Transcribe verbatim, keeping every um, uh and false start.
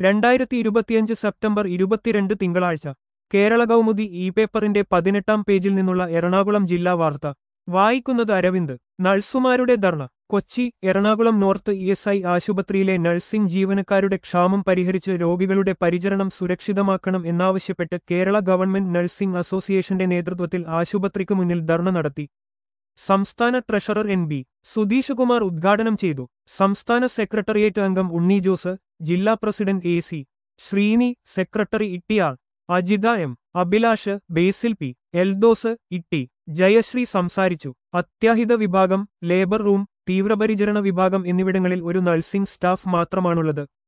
രണ്ടായിരത്തി ഇരുപത്തിയഞ്ച് സെപ്റ്റംബർ ഇരുപത്തിരണ്ട് തിങ്കളാഴ്ച കേരള കൗമുദി ഇ പേപ്പറിന്റെ പതിനെട്ടാം പേജിൽ നിന്നുള്ള എറണാകുളം ജില്ലാ വാർത്ത വായിക്കുന്നത് അരവിന്ദ്. നഴ്സുമാരുടെ ധർണ Kochi. Ernakulam north E S I ആശുപത്രിയിലെ നഴ്സിംഗ് ജീവനക്കാരുടെ ക്ഷാമം പരിഹരിച്ച് രോഗികളുടെ പരിചരണം സുരക്ഷിതമാക്കണം എന്നാവശ്യപ്പെട്ട് കേരള ഗവൺമെന്റ് നഴ്സിംഗ് അസോസിയേഷന്റെ നേതൃത്വത്തിൽ ആശുപത്രിക്കു മുന്നിൽ ധർണ നടത്തി. സംസ്ഥാന ട്രഷറർ എൻ ബി സുധീഷകുമാർ ഉദ്ഘാടനം ചെയ്തു. സംസ്ഥാന സെക്രട്ടേറിയറ്റ് അംഗം ഉണ്ണി ജോസ്, ജില്ലാ president A C Sreeni, secretary ഇട്ടിയാൾ അജിത എം, അഭിലാഷ്, ബേസിൽ പി, എൽദോസ്, ഇട്ടി ജയശ്രീ സംസാരിച്ചു. അത്യാഹിത വിഭാഗം, ലേബർ റൂം, തീവ്രപരിചരണ വിഭാഗം എന്നിവിടങ്ങളിൽ ഒരു നഴ്സിംഗ് സ്റ്റാഫ് മാത്രമാണുള്ളത്.